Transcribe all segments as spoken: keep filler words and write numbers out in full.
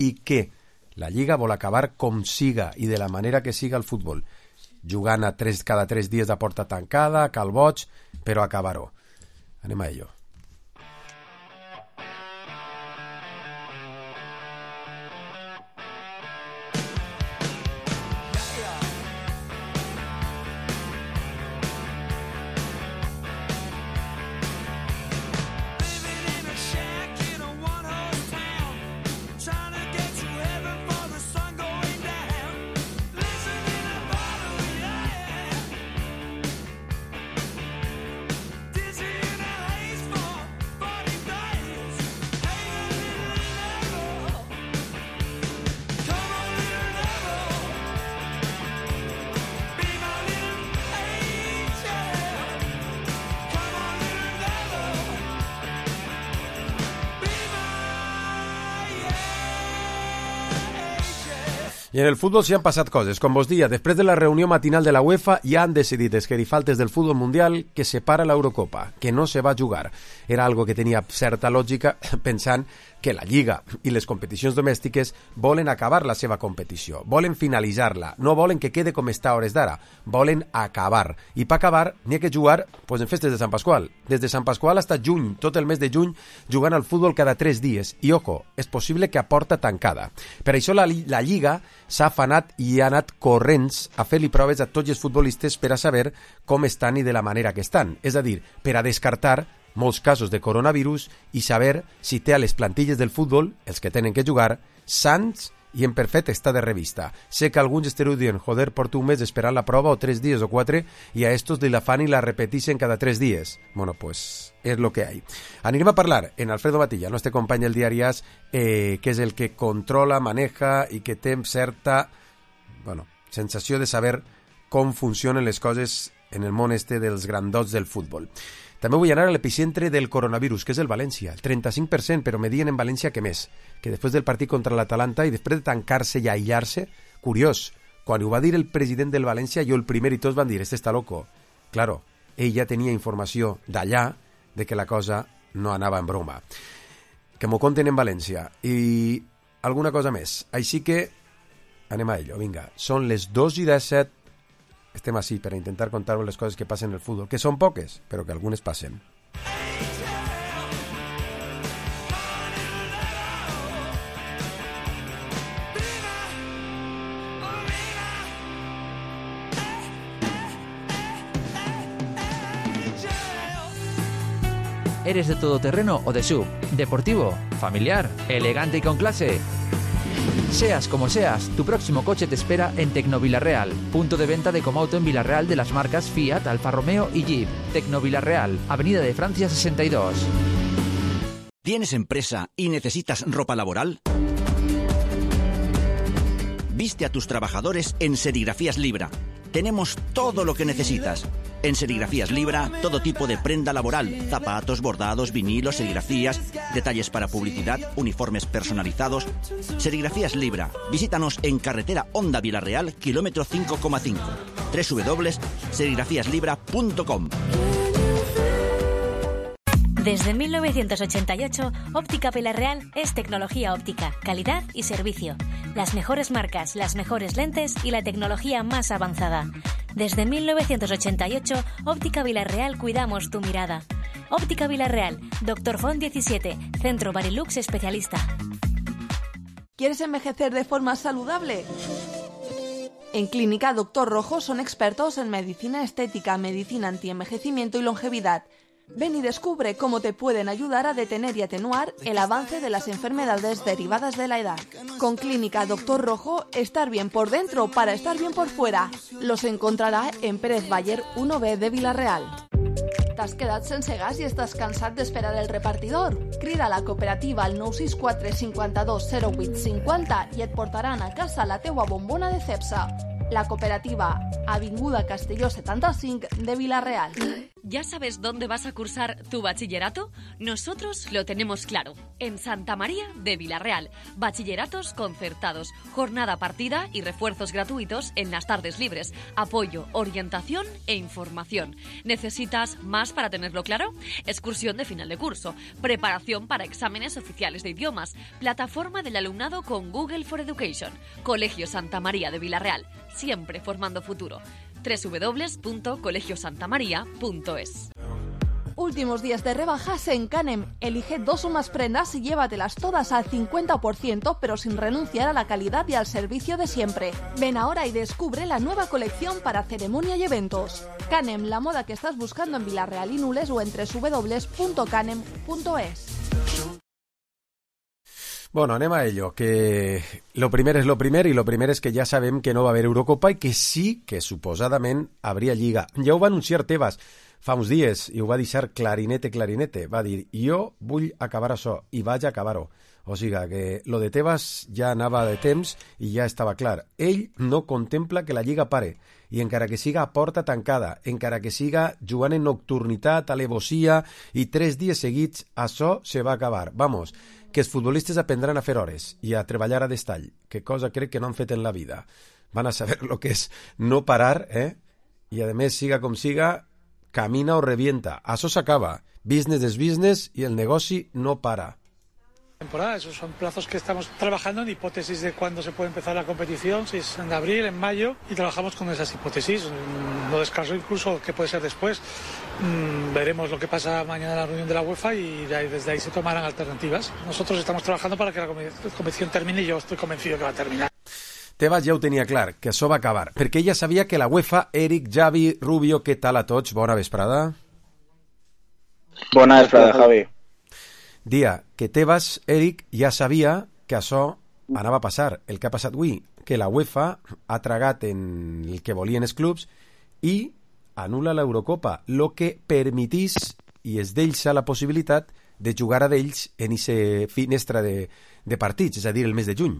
i que la Lliga vol acabar com siga i de la manera que siga el futbol, jugant a tres, cada tres dies de porta tancada, a cal boig, però acabar-ho. Anem a ello. I en el futbol s'hi han passat coses. Com vos dia, després de la reunió matinal de la UEFA ja han decidit els gerifaltes del futbol mundial que se para l'Eurocopa, que no se va jugar. Era algo que tenia certa lògica pensant que la Lliga i les competicions domèstiques volen acabar la seva competició, volen finalitzar-la, no volen que quede com està a hores d'ara, volen acabar. I per acabar n'hi ha que jugar pues, en festes de Sant Pasqual. Des de Sant Pasqual fins a juny, tot el mes de juny, jugant al futbol cada tres dies. I, ojo, és possible que a porta tancada. Per això la, la Lliga s'ha afanat i ha anat corrents a fer-li proves a tots els futbolistes per a saber com estan i de la manera que estan. És a dir, per a descartar molts casos de coronavirus i saber si té a les plantilles del futbol, els que tenen que jugar, sants i en perfecte estat de revista. Sé que alguns esterudien, joder, porto un mes esperant la prova o tres dies o quatre i a estos li la fan i la repetixen cada tres dies. Bueno, pues és lo que hay. Anirem a parlar en Alfredo Matilla, el nostre company del diari As, eh, que és el que controla, maneja i que té certa bueno, sensació de saber com funcionen les coses en el món este dels grandots del futbol. També vull anar a l'epicentre del coronavirus, que és el València, el trenta-cinc per cent, però me diuen en València que més, que després del partit contra l'Atalanta i després de tancar-se i aïllar-se, curiós, quan ho va dir el president del València, jo el primer i tots van dir, este està loco. Claro, ell ja tenia informació d'allà de que la cosa no anava en broma. Que m'ho conten en València. I alguna cosa més. Així que anem a ello, vinga. Són les dos i disset. Estem així per a intentar contar-vos les coses que passen en el futbol, que són poques, però que algunes passen. ¿Eres de todoterreno o de sub? ¿Deportivo? ¿Familiar? ¿Elegante y con clase? Seas como seas, tu próximo coche te espera en Tecnovilarreal, punto de venta de Comauto en Villarreal de las marcas Fiat, Alfa Romeo y Jeep. Tecnovilarreal, Avenida de Francia sesenta y dos. ¿Tienes empresa y necesitas ropa laboral? Viste a tus trabajadores en Serigrafías Libra. Tenemos todo lo que necesitas. En Serigrafías Libra, todo tipo de prenda laboral, zapatos, bordados, vinilos, serigrafías, detalles para publicidad, uniformes personalizados. Serigrafías Libra. Visítanos en carretera Honda Villarreal, kilómetro cinco coma cinco. doble u doble u doble u punto serigrafías libra punto com. Desde mil novecientos ochenta y ocho, Óptica Villarreal es tecnología óptica, calidad y servicio. Las mejores marcas, las mejores lentes y la tecnología más avanzada. Desde mil novecientos ochenta y ocho, Óptica Villarreal cuidamos tu mirada. Óptica Villarreal, Doctor Font diecisiete, Centro Barilux Especialista. ¿Quieres envejecer de forma saludable? En Clínica Doctor Rojo son expertos en medicina estética, medicina antienvejecimiento y longevidad. Ven y descubre cómo te pueden ayudar a detener y atenuar el avance de las enfermedades derivadas de la edad. Con Clínica Doctor Rojo, estar bien por dentro para estar bien por fuera. Los encontrarà en Pérez Bayer uno B de Vila-real. T'has quedat sense gas i estàs cansat d'esperar el repartidor? Crida a la cooperativa al nou sis quatre cinquanta-dos zero vuit cinquanta i et portaran a casa la teua bombona de Cepsa. La cooperativa, Avinguda Castelló setanta-cinc de Vila-real. ¿Ya sabes dónde vas a cursar tu bachillerato? Nosotros lo tenemos claro. En Santa María de Vilarreal. Bachilleratos concertados, jornada partida y refuerzos gratuitos en las tardes libres. Apoyo, orientación e información. ¿Necesitas más para tenerlo claro? Excursión de final de curso. Preparación para exámenes oficiales de idiomas. Plataforma del alumnado con Google for Education. Colegio Santa María de Vilarreal. Siempre formando futuro. doble u doble u doble u punto colegio santa maría punto es. Últimos días de rebajas en Canem. Elige dos o más prendas y llévatelas todas al cincuenta por ciento, pero sin renunciar a la calidad y al servicio de siempre. Ven ahora y descubre la nueva colección para ceremonia y eventos. Canem, la moda que estás buscando en Vilarreal y Nules o en doble u doble u doble u punto canem punto es. Bueno, anem a ello, que lo primer és lo primer i lo primer és que ja sabem que no va haver Eurocopa i que sí que suposadament habria Lliga. Ja ho va anunciar Tebas fa uns dies i ho va deixar clarinete, clarinete. Va dir, jo vull acabar això i vaig acabar-ho. O sigui que lo de Tebas ja anava de temps i ja estava clar. Ell no contempla que la Lliga pare i encara que siga a porta tancada, encara que siga jugant en nocturnitat, alevosia i tres dies seguits, això se va acabar. Vamos, que els futbolistes aprendran a fer hores i a treballar a destall, que cosa crec que no han fet en la vida. Van a saber lo que és no parar, eh? I a més, siga com siga, camina o revienta. Això s'acaba. Business és business i el negoci no para. Temporada, esos son plazos que estamos trabajando en hipótesis de cuándo se puede empezar la competición, si es en abril, en mayo, y trabajamos con esas hipótesis. No descarto incluso que puede ser después. Mm, veremos lo que pasa mañana en la reunión de la UEFA y de ahí, desde ahí se tomarán alternativas. Nosotros estamos trabajando para que la competición termine y yo estoy convencido que va a terminar. Tebas ja ho tenia clar, que això va acabar, perquè ella sabia que la UEFA, Eric, Javi, Rubio, què tal a tots? Bona vesprada. Bona vesprada, Javi. Dia que Tebas, Eric, ja sabia que això anava a passar. El que ha passat avui, que la UEFA ha tragat en el que volien els clubs i anul·la l'Eurocopa, lo que permetís i es deixa la possibilitat de jugar a d'ells en aquesta finestra de, de partits, és a dir, el mes de juny.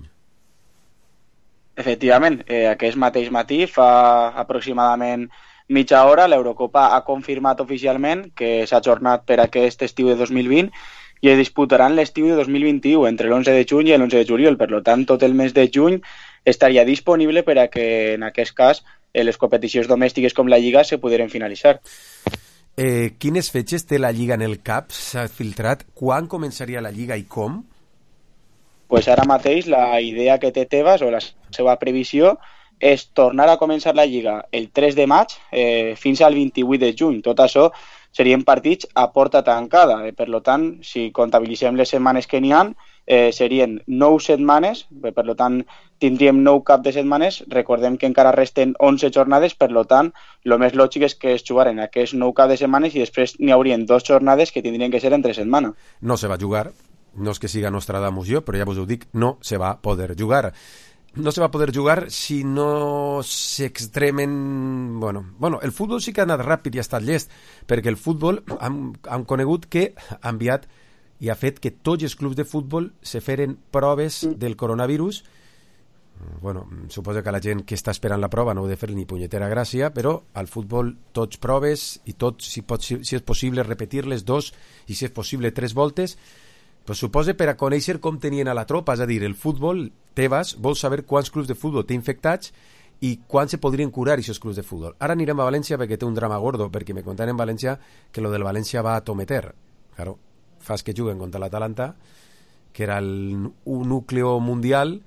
Efectivament, eh, aquest mateix matí, fa aproximadament mitja hora, l'Eurocopa ha confirmat oficialment que s'ha ajornat per aquest estiu de dos mil vint i es disputaran l'estiu de dos mil vint-i-u entre l'onze de juny i l'onze de juliol. Per tant, tot el mes de juny estaria disponible per a que, en aquest cas, les competicions domèstiques com la Lliga se poderen finalitzar. Eh, quines fetges té la Lliga en el cap? S'ha filtrat? Quan començaria la Lliga i com? Pues ara mateix la idea que té Tebas o la seva previsió és tornar a començar la Lliga el tres de maig eh, fins al vint-i-vuit de juny. Tot això serien partits a porta tancada. Eh, per tant, si comptabilitzem les setmanes que n'hi ha, eh, serien nou setmanes, eh, per tant, tindríem nou cap de setmanes. Recordem que encara resten onze jornades, per tant, el més lògic és que es jugaren aquests nou cap de setmanes i després n'hi haurien dos jornades que tindrien que ser entre setmana. No se va jugar, no és que siga Nostradamus jo, però ja vos ho dic, no se va poder jugar. No se va poder jugar si no s'extremen... Bueno, bueno, el futbol sí que ha anat ràpid i ha estat llest, perquè el futbol han, han conegut que ha enviat i ha fet que tots els clubs de futbol se feren proves del coronavirus. Bueno, suposo que la gent que està esperant la prova no ho ha de fer ni punyetera gràcia, però al futbol tots proves i tots, si, pot, si, si és possible, repetir-les dos i si és possible tres voltes. Pues suposa per a conèixer com tenien a la tropa, és a dir, el futbol, Tebas, vol saber quants clubs de futbol té infectats i quants se podrien curar aquests clubs de futbol. Ara anirem a València perquè té un drama gordo, perquè me contaran en València que lo del València va a tometer. Claro, fas que juguen contra l'Atalanta, que era el, un núcleo mundial,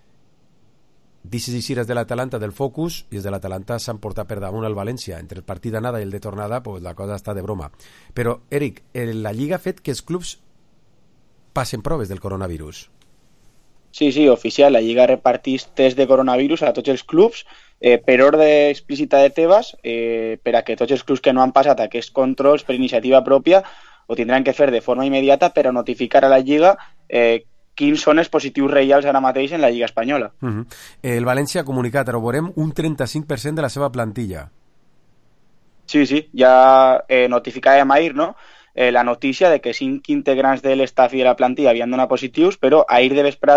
dices i cires de l'Atalanta del Focus, i els de l'Atalanta s'han portat per damunt al València. Entre el partit d'anada i el de tornada, pues la cosa està de broma. Però, Eric, la Lliga ha fet que els clubs passen proves del coronavirus. Sí, sí, oficial. La Lliga repartís test de coronavirus a tots els clubs eh, per ordre explícita de Tebas, eh, per a que tots els clubs que no han passat aquests controls per iniciativa pròpia ho tindran que fer de forma immediata per a notificar a la Lliga eh, quins són els positius reals ara mateix en la Lliga espanyola. Uh-huh. El València ha comunicat, ara ho veurem, un trenta-cinc per cent de la seva plantilla. Sí, sí, ja eh, notificàvem ahir, no?, la notícia de que cinc integrants de l'estaf i de la plantilla havien donat positius, però ahir de vesprada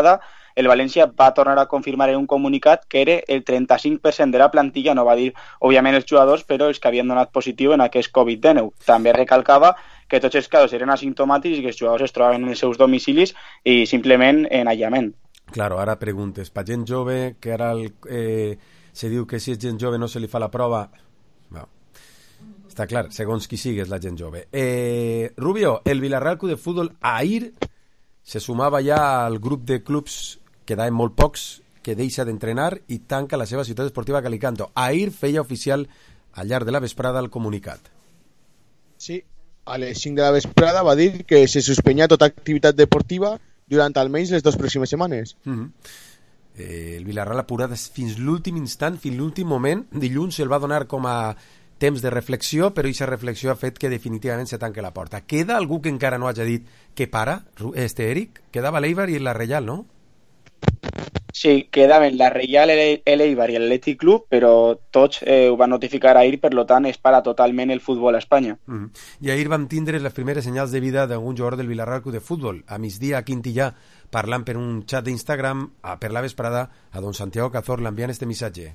el València va tornar a confirmar en un comunicat que era el trenta-cinc per cent de la plantilla, no va dir, òbviament, els jugadors, però els que havien donat positiu en aquest covid dinou. També recalcava que tots els casos eren asimptomàtics i que els jugadors es trobaven en els seus domicilis i simplement en aïllament. Claro, ara preguntes, per gent jove, que ara el, eh, se diu que si és gent jove no se li fa la prova... Bueno, està clar, segons qui sigues la gent jove. Eh, Rubio, el Villarreal Club de Fútbol ahir se sumava ja al grup de clubs, quedaven molt pocs, que deixa d'entrenar i tanca la seva ciutat esportiva Calicanto. Ahir feia oficial al llarg de la vesprada el comunicat. Sí, a les cinc de la vesprada va dir que se suspenia tota activitat deportiva durant almenys les dues pròximes setmanes. Mm-hmm. eh, el Villarreal apurat fins l'últim instant, fins l'últim moment. Dilluns se'l va donar com a temps de reflexió, però aquesta reflexió ha fet que definitivament se tanque la porta. Queda algú que encara no hagi dit que para, este Eric? Quedava l'Eibar i la Reial, no? Sí, quedaven la Reial, l'Eibar i l'Atlètic Club, però tots eh, ho van notificar ahir, per tant es para totalment el futbol a Espanya. Mm. I ahir vam tindre les primeres senyals de vida d'algun jugador del Villarreal Club de Futbol. A migdia a Quintillà, parlant per un xat d'Instagram, per la vesprada, a don Santiago Cazorla enviant este missatge.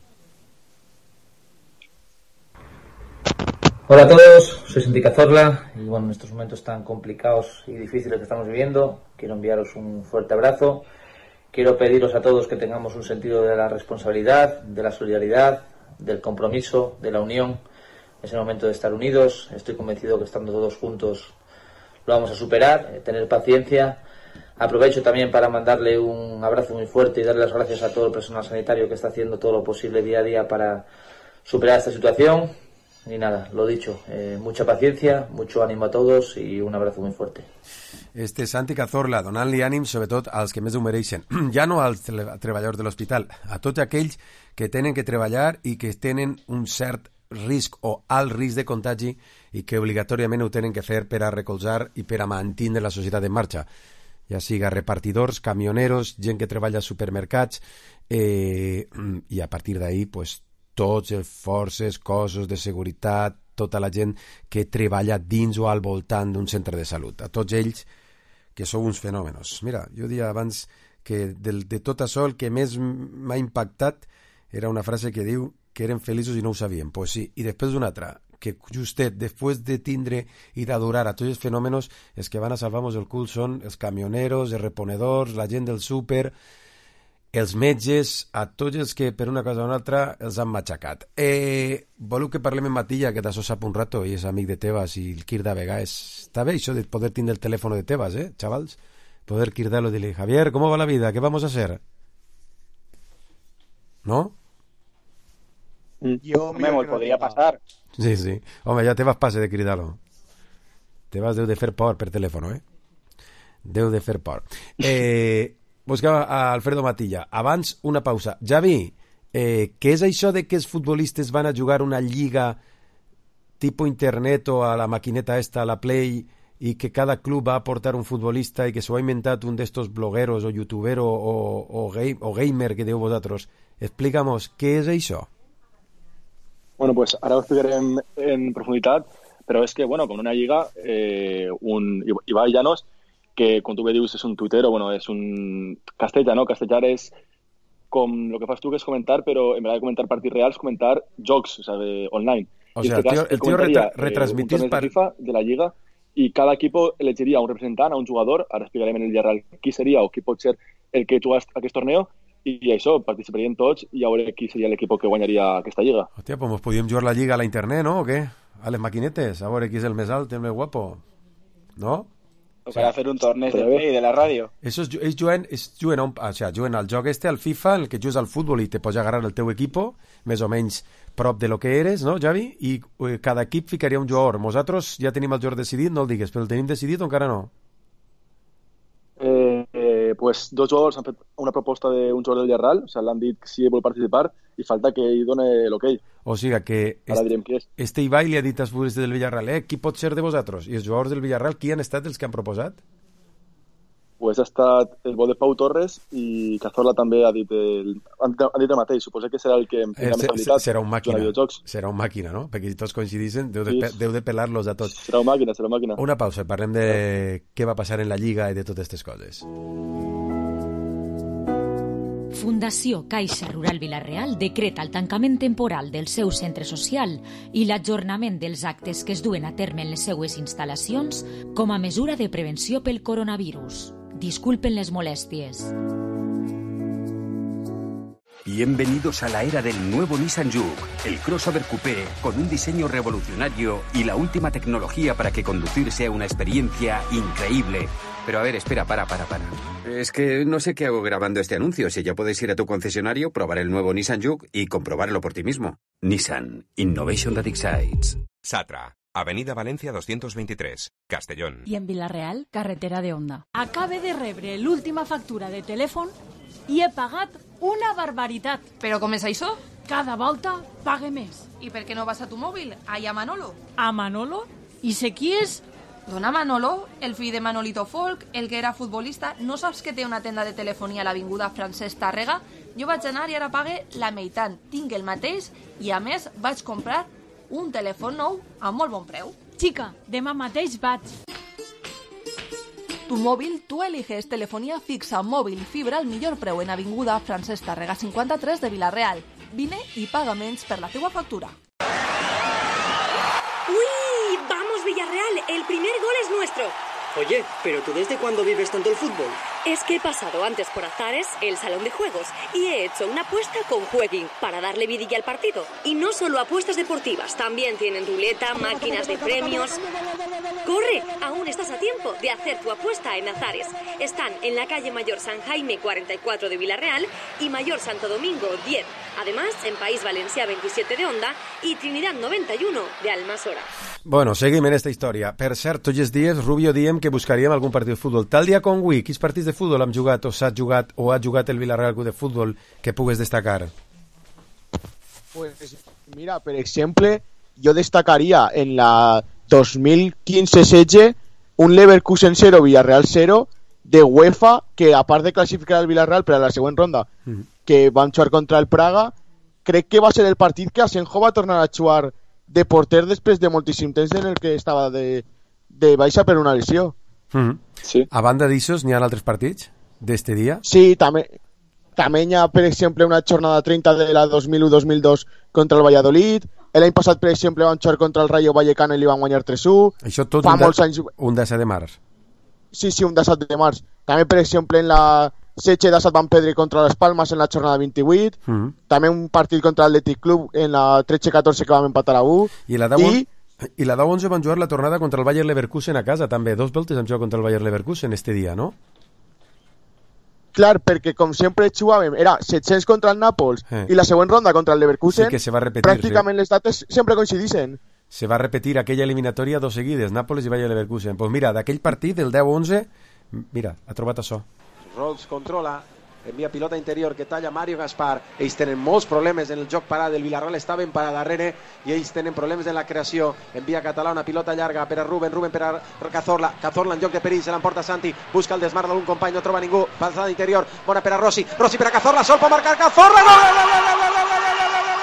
Hola a todos, soy Santi Cazorla y bueno, en estos momentos tan complicados y difíciles que estamos viviendo, quiero enviaros un fuerte abrazo. Quiero pediros a todos que tengamos un sentido de la responsabilidad, de la solidaridad, del compromiso, de la unión. Es el momento de estar unidos. Estoy convencido que estando todos juntos lo vamos a superar, eh, tener paciencia. Aprovecho también para mandarle un abrazo muy fuerte y darle las gracias a todo el personal sanitario que está haciendo todo lo posible día a día para superar esta situación. Y nada, lo dicho, eh, mucha paciencia, mucho ánimo a todos y un abrazo muy fuerte. Este Santi Cazorla, donant-li ànim sobretot als que més ho mereixen, ja no als treballadors de l'hospital, a tots aquells que tenen que treballar i que tenen un cert risc o alt risc de contagi i que obligatòriament ho tenen que fer per a recolzar i per a mantenir la societat en marxa, ja siga repartidors, camioneros, gent que treballa a supermercats, eh, i a partir d'ahí pues, tots els forces, cossos de seguretat, tota la gent que treballa dins o al voltant d'un centre de salut. A tots ells, que sou uns fenòmenos. Mira, jo dia abans que de, de tot això el que més m'ha impactat era una frase que diu que eren feliços i no ho sabien. Pues sí, i després una altra, que justet, després de tindre i d'adorar a tots els fenòmenos, els que van a salvar-nos el cul són els camioneros, els reponedors, la gent del súper, els metges, a tots els que per una cosa o una altra els han matxacat. Eh, voleu que parlem en Matilla, que d'això sap un rato i és amic de Tebas i el Quirda Vega. Està bé això de poder tindre el telèfon de Tebas, eh, chavals? Poder quirdarlo y decirle, Javier, ¿cómo va la vida? ¿Qué vamos a hacer? ¿No? Yo me lo podría pasar. Sí, sí. Home, ja Tebas passe de cridar-lo. Tebas deu de fer por per telèfon, eh? Deu de fer por. Eh... Buscava a Alfredo Matilla. Abans, una pausa. Javi, eh, què és això de que els futbolistes van a jugar una lliga tipus internet o a la maquineta esta, a la Play, i que cada club va aportar un futbolista i que s'ho ha inventat un d'estos blogueros o youtuberos o, o, game, o gamer que diu vosaltres? Explícanos, què és això? Bueno, pues ara ho explicaré en, en profunditat, però és que, bueno, com una lliga, eh, un Ibai Llanos, que com tu bé dius és un tuitero, bueno, és un castellà, no? Castellar és com el que fas tu, que és comentar, però en vez de comentar partits reals, comentar jocs, o sigui, online. O sigui, el tío, el tío retra retransmitís eh, un torneig de FIFA de la Lliga i cada equipo elegiria un representant, a un jugador, ara explicarem en el Villarreal qui seria o qui pot ser el que juga aquest torneo, i això, participarien tots i a veure qui seria l'equip que guanyaria aquesta lliga. Hòstia, pues podíem jugar la lliga a la internet, ¿no? ¿O qué? A les maquinetes, a veure qui és el més alt, el més guapo, no? O para hacer un torneo de play de la radio. Eso es, es juguen, es juguen, un, o sea, juguen al joc este, al FIFA, en el que jugues al futbol i te pots agarrar el teu equipo, més o menys prop de lo que eres, no, Javi? I eh, cada equip ficaria un jugador. Nosaltres ja tenim el jugador decidit, no el digues, però el tenim decidit o encara no? Eh, eh, pues dos jugadors han fet una proposta d'un jugador del Villarreal, o sigui, l'han dit que sí vol participar i falta que ell doni l'ok. O sigui que este, este Ibai li ha dit als futbolistes del Villarreal, eh, qui pot ser de vosaltres? I els jugadors del Villarreal, qui han estat els que han proposat? Pues ha estat el bo de Pau Torres i Cazorla també ha dit el, han, han dit el mateix. Suposo que serà el que eh, més habilitat serà un màquina, serà un màquina, no? Perquè si tots coincidissin, deu de, sí. deu de pelar-los a tots. Serà un màquina, serà un màquina. Una pausa, parlem de què va passar en la Lliga i de totes aquestes coses. Fundació Caixa Rural Vila-real decreta el tancament temporal del seu centre social i l'ajornament dels actes que es duen a terme en les seues instal·lacions com a mesura de prevenció pel coronavirus. Disculpen les molèsties. Bienvenidos a la era del nuevo Nissan Juke, el crossover coupé con un diseño revolucionario y la última tecnología para que conducir sea una experiencia increíble. Pero a ver, espera, para, para, para. Es que no sé qué hago grabando este anuncio. Si ya puedes ir a tu concesionario, probar el nuevo Nissan Juke y comprobarlo por ti mismo. Nissan. Innovation that excites. Satra. Avenida Valencia doscientos veintitrés, Castellón. I en Vila-real, carretera de Onda. Acabe de rebre l'última factura de telèfon i he pagat una barbaritat. Però com és això? Cada volta pague més. I per què no vas a tu mòbil? Allà a Manolo. A Manolo? I sé qui és? Dona Manolo, el fill de Manolito Folk, el que era futbolista. No saps que té una tenda de telefonia a l'avinguda Francesc Tàrrega? Jo vaig anar i ara pague la meitat. Tinc el mateix i, a més, vaig comprar un telèfon nou a molt bon preu. Xica, demà mateix vaig. Tu mòbil, tu eliges telefonia fixa, mòbil i fibra al millor preu en avinguda Francesc Tàrrega cinquanta-tres de Vila-real. Vine i paga menys per la teua factura. ¡Uy! ¡Vamos, Villarreal! El primer gol es nuestro. Oye, ¿pero tú desde cuándo vives tanto el fútbol? Es que he pasado antes por Azares, el salón de juegos, y he hecho una apuesta con Jueguin para darle vidilla al partido. Y no solo apuestas deportivas, también tienen ruleta, máquinas de premios. ¡Corre! Aún estás a tiempo de hacer tu apuesta en Azares. Están en la calle Mayor San Jaime cuarenta y cuatro de Vila-real y Mayor Santo Domingo diez. Además, en País Valencià veintisiete de Onda y Trinidad noventa y uno de Almasora. Bueno, seguim en esta història. Per cert, tots els dies, Rubio, diem que buscaríem algun partit de futbol. Tal dia com avui, quins partits de futbol hem jugat o s'ha jugat o ha jugat el Vila-real Club de Futbol que pugues destacar? Pues mira, per exemple, yo destacaría en la dos mil quince setze un Leverkusen cero, Villarreal cero de UEFA, que a part de classificar el Villarreal per a la següent ronda, mm-hmm. que van jugar contra el Praga, crec que va ser el partit que Asenjo va tornar a jugar de porter després de moltíssim temps en el que estava de, de baixa per una lesió. Mm-hmm. Sí. A banda d'aixòs, n'hi ha altres partits d'este dia? Sí, també, també hi ha, per exemple, una jornada treinta de la dos mil u dos mil dos contra el Valladolid. L'any passat, per exemple, van jugar contra el Rayo Vallecano i li van guanyar tres u. Això tot un, de, anys... un disset de març. Sí, sí, un disset de març. També, per exemple, en la setze de Sant Pedri contra les Palmes en la jornada vint-i-vuit. Mm-hmm. També un partit contra l'Atlètic Club en la tretze catorze que vam empatar a u. I la deu I... I la deu onze van jugar la tornada contra el Bayer Leverkusen a casa, també. Dos voltes han jugat contra el Bayer Leverkusen este dia, no? Clar, perquè com sempre jugàvem, era set-cents contra el Nàpols eh. i la següent ronda contra el Leverkusen, sí que se va repetir, pràcticament sí. les dates sempre coincidixen. Se va repetir aquella eliminatòria dos seguides, Nàpols i Bayer Leverkusen. Pues mira, d'aquell partit, del deu onze, mira, ha trobat això. Rolls controla, envia pilota interior que talla Mario Gaspar. Ells tenen molts problemes en el joc parat del Villarreal, estaven per a darrere i ells tenen problemes en la creació. Envia Català una pilota llarga per a Ruben, Ruben per a Cazorla, Cazorla en joc de perill, se l'emporta Santi, busca el desmar d'algun company, no troba ningú, passada interior, bona per a Rossi, Rossi per a Cazorla, sol pot marcar Cazorla, gol, gol, gol, gol, gol, gol, gol,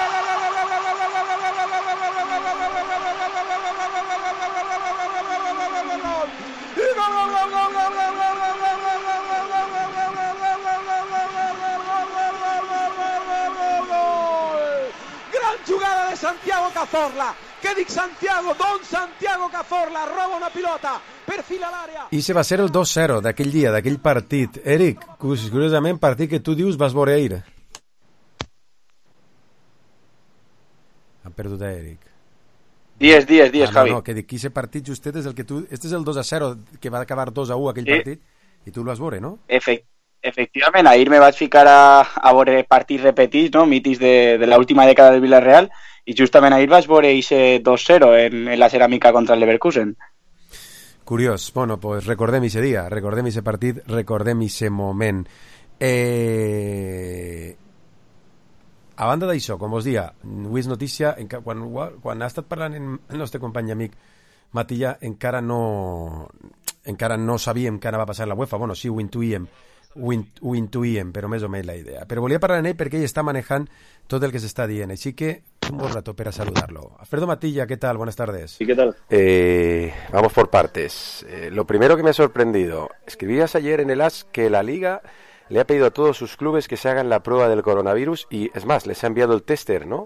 Santiago Cazorla, què dic Santiago? Don Santiago Cazorla roba una pilota, perfila l'àrea. I se va ser el dos zero d'aquell dia, d'aquell partit. Eric, curiosament, partit que tu dius vas veure ahir. Han perdut a Eric. Dies, dies, dies, ah, no, Javi. No, que dic, aquest partit justet és el que tu... Este és el dos a zero, que va acabar dos a u aquell sí. partit, i tu el vas veure, no? Efecte. Efectivament, ahir me vaig ficar a, a veure partits repetits, no? Mítics de, de l'última dècada del Villarreal, i justament ahir vaig veure ese dos zero en, en la ceràmica contra el Leverkusen. Curiós. Bueno, pues recordem ese dia, recordem ese partit, recordem ese moment. Eh... A banda d'això, com vos dia, avui és notícia, quan, quan ha estat parlant el nostre company i amic Matilla, encara no encara no sabíem què anava a passar a la UEFA. Bueno, sí, ho intuïem, ho, in, ho intuïem, però més o menys la idea. Però volia parlar amb ell perquè ell està manejant tot el que s'està dient, així que un bon rato per a saludarlo. Alfredo Matilla, ¿qué tal? Buenas tardes. ¿Y qué tal? Eh, vamos por partes. Eh, lo primero que me ha sorprendido, escribías ayer en el As que la Liga le ha pedido a todos sus clubes que se hagan la prueba del coronavirus y, es más, les ha enviado el tester, ¿no?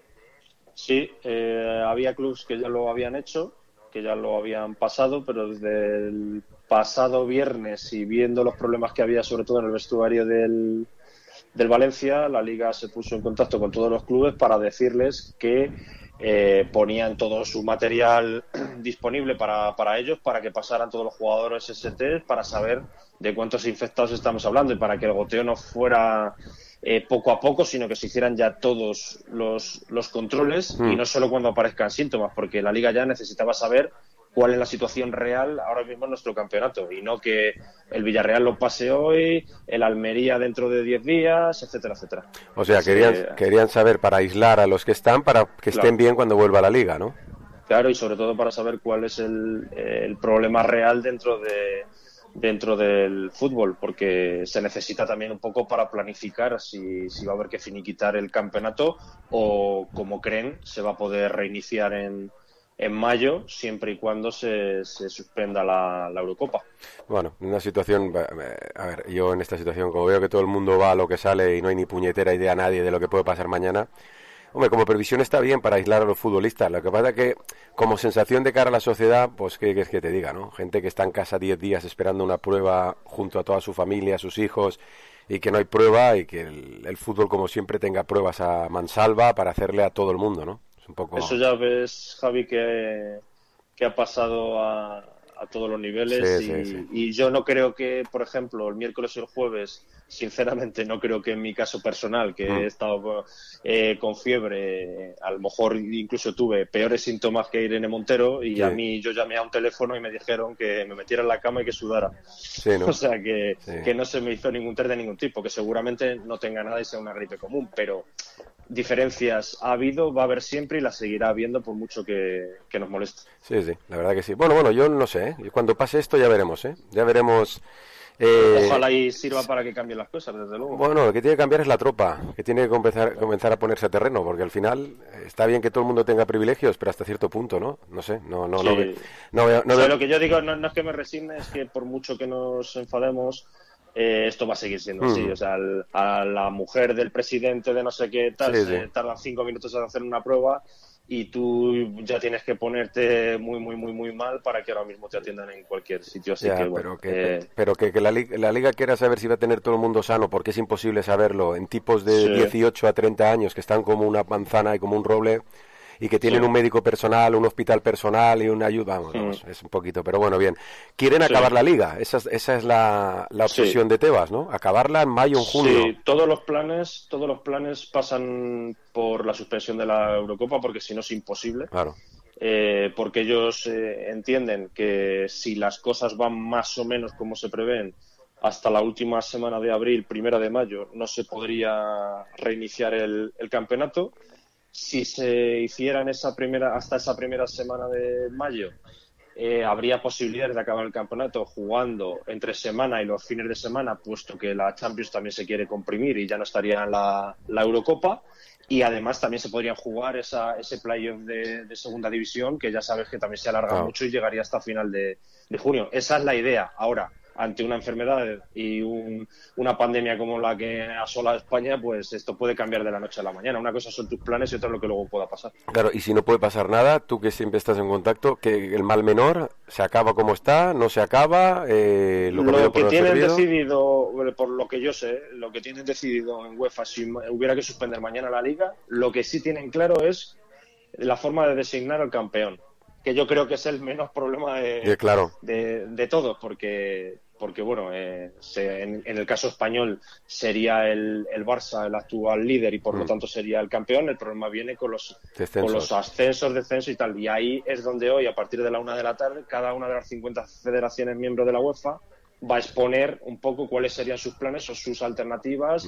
Sí, eh, había clubes que ya lo habían hecho, que ya lo habían pasado, pero desde el pasado viernes y viendo los problemas que había, sobre todo en el vestuario del, del Valencia, la Liga se puso en contacto con todos los clubes para decirles que eh, ponían todo su material disponible para, para ellos, para que pasaran todos los jugadores ese test, para saber de cuántos infectados estamos hablando y para que el goteo no fuera eh, poco a poco, sino que se hicieran ya todos los, los controles mm. y no solo cuando aparezcan síntomas, porque la Liga ya necesitaba saber cuál es la situación real ahora mismo en nuestro campeonato y no que el Villarreal lo pase hoy, el Almería dentro de diez días, etcétera, etcétera. O sea, querían, eh, querían saber para aislar a los que están, para que claro. estén bien cuando vuelva a la Liga, ¿no? Claro, y sobre todo para saber cuál es el, el problema real dentro de dentro del fútbol, porque se necesita también un poco para planificar si, si va a haber que finiquitar el campeonato o, como creen, se va a poder reiniciar en en mayo, siempre y cuando se, se suspenda la, la Eurocopa. Bueno, una situación, a ver, yo en esta situación, como veo que todo el mundo va a lo que sale y no hay ni puñetera idea a nadie de lo que puede pasar mañana, hombre, como previsión está bien para aislar a los futbolistas. Lo que pasa es que, como sensación de cara a la sociedad, pues qué quieres que te diga, ¿no? Gente que está en casa diez días esperando una prueba junto a toda su familia, a sus hijos, y que no hay prueba, y que el, el fútbol, como siempre, tenga pruebas a mansalva para hacerle a todo el mundo, ¿no? Un poco... Eso ya ves, Javi, que, que ha pasado a, a todos los niveles sí, y, sí, sí. y yo no creo que, por ejemplo, el miércoles o el jueves, sinceramente no creo que en mi caso personal, que mm. he estado eh, con fiebre, a lo mejor incluso tuve peores síntomas que Irene Montero y sí. a mí yo llamé a un teléfono y me dijeron que me metiera en la cama y que sudara. Sí, ¿no? O sea que, sí. que no se me hizo ningún test de ningún tipo, que seguramente no tenga nada y sea una gripe común, pero diferencias ha habido, va a haber siempre y las seguirá habiendo por mucho que, que nos moleste. Sí, sí, la verdad que sí. Bueno, bueno, yo no sé, ¿eh? Cuando pase esto ya veremos, ¿eh? Ya veremos... Eh... Ojalá y sirva para que cambien las cosas, desde luego. Bueno, lo que tiene que cambiar es la tropa, que tiene que comenzar, comenzar a ponerse a terreno, porque al final está bien que todo el mundo tenga privilegios, pero hasta cierto punto, ¿no? No sé, no, no, sí. no, ve, no, veo, no o sea, veo... Lo que yo digo no, no es que me resigne, es que por mucho que nos enfademos, eh, esto va a seguir siendo mm. así. O sea, al, a la mujer del presidente de no sé qué tal, sí, se sí. tardan cinco minutos en hacer una prueba y tú ya tienes que ponerte muy, muy, muy, muy mal para que ahora mismo te atiendan en cualquier sitio. Así ya, que, bueno, pero que, eh... pero que, que la, liga, la Liga quiera saber si va a tener todo el mundo sano, porque es imposible saberlo en tipos de sí. dieciocho a treinta años que están como una manzana y como un roble y que tienen sí. un médico personal, un hospital personal y una ayuda, vamos, vamos, mm. es un poquito, pero bueno, bien. Quieren sí. acabar la Liga, esa es, esa es la, la obsesión sí. de Tebas, ¿no? Acabarla en mayo, en junio. Sí, todos los planes, todos los planes pasan por la suspensión de la Eurocopa, porque si no es imposible. Claro. Eh, porque ellos eh, entienden que si las cosas van más o menos como se prevén, hasta la última semana de abril, primera de mayo, no se podría reiniciar el, el campeonato. Si se hiciera en esa primera, hasta esa primera semana de mayo, eh, habría posibilidades de acabar el campeonato jugando entre semana y los fines de semana, puesto que la Champions también se quiere comprimir y ya no estaría en la, la Eurocopa. Y además también se podrían jugar esa, ese playoff de, de segunda división, que ya sabes que también se alarga claro. mucho y llegaría hasta final de, de junio. Esa es la idea. Ahora, ante una enfermedad y un, una pandemia como la que asola a España, pues esto puede cambiar de la noche a la mañana. Una cosa son tus planes y otra es lo que luego pueda pasar. Claro, y si no puede pasar nada, tú que siempre estás en contacto, que el mal menor se acaba como está, no se acaba, eh, lo, lo que por tienen servido. decidido, por lo que yo sé, lo que tienen decidido en UEFA, si hubiera que suspender mañana la Liga, lo que sí tienen claro es la forma de designar al campeón, que yo creo que es el menos problema de, sí, claro. de, de todos, porque, porque bueno, eh, se, en, en el caso español sería el, el Barça el actual líder y por mm. lo tanto sería el campeón. El problema viene con los, con los ascensos, descensos y tal. Y ahí es donde hoy, a partir de la una de la tarde, cada una de las cincuenta federaciones miembros de la UEFA va a exponer un poco cuáles serían sus planes o sus alternativas